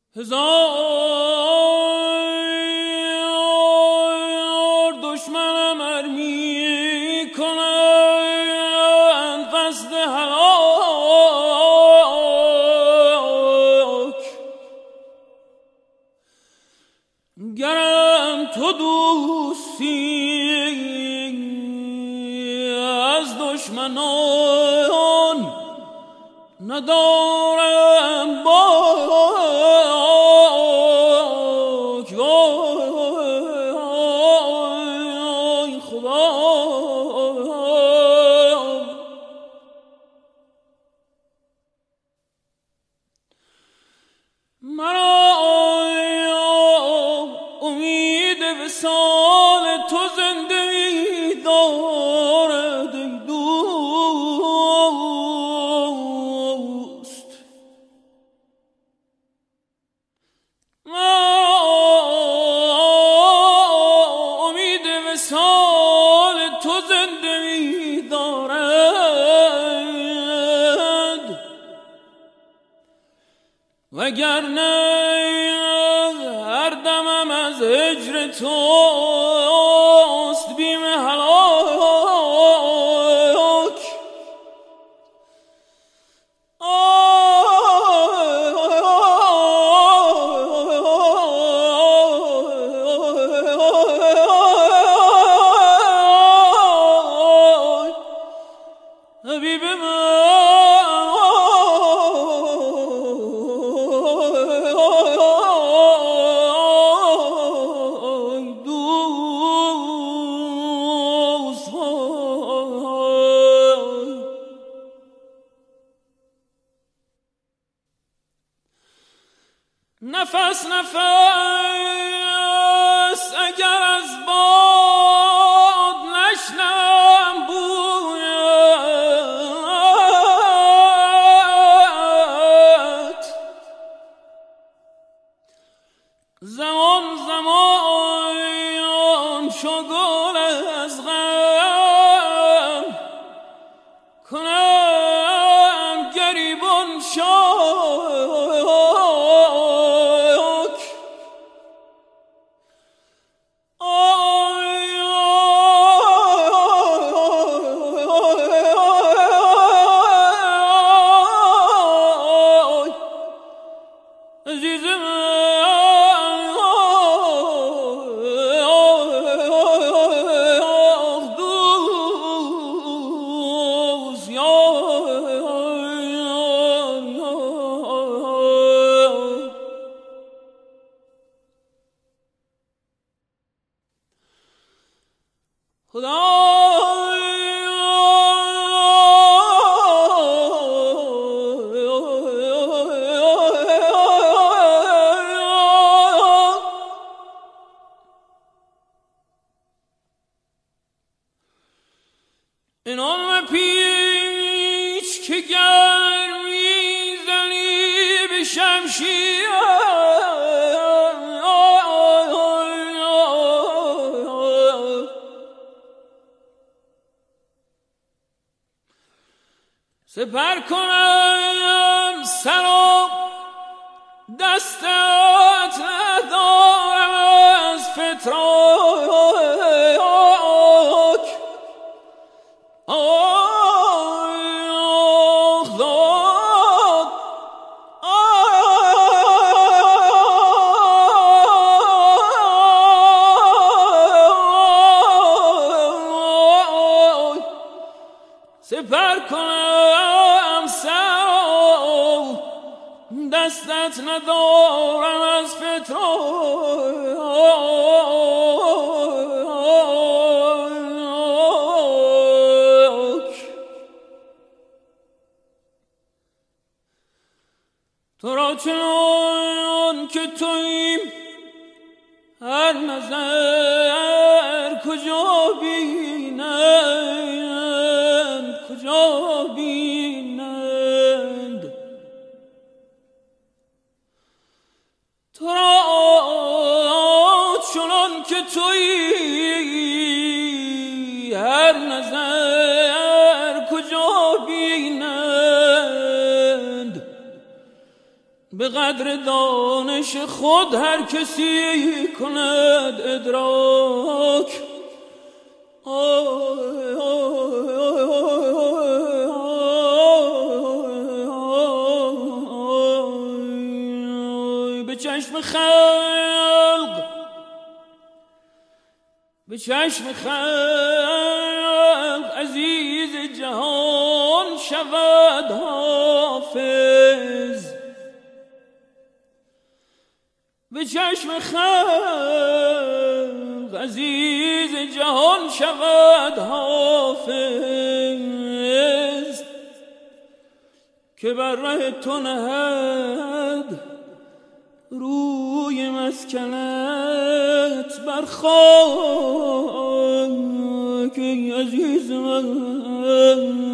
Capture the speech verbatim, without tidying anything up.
هزار دشمنم ار می کنند قصد هلاک، گرم تو دوستی از دشمنان ندارم باک. وای خدا، مرا امید وصال تو زنده می دارد ای دوست. امید وصال تو زنده می دارد، وگرنه هر دمم از هجر توست بیم هلاک. حبیب من نفس نفس اگر از باد نشنم بویت، زمان زمان چو گل از غم کنم گریبان شاک. عزیز من دوست خدا. این آن پیچ که گر میزنی به شمشیر سپر کنم سر و دستت ندارم از فتراک. آه داد سپر کنم سر و دستت ندارم از فتراک. تو را چنان که توییم هر نظر کجا بینند کجا بینند. تو را چنان که تویی هر نظر کجا بینند. به قدر دانش خود هر کسی کند ادراک. به چشم خلق به چشم خلق عزیز جهان شود حافظ. به چشم خلق عزیز جهان شود حافظ که بر ره تو نهد روی مسکنت بر خاک عزیز من.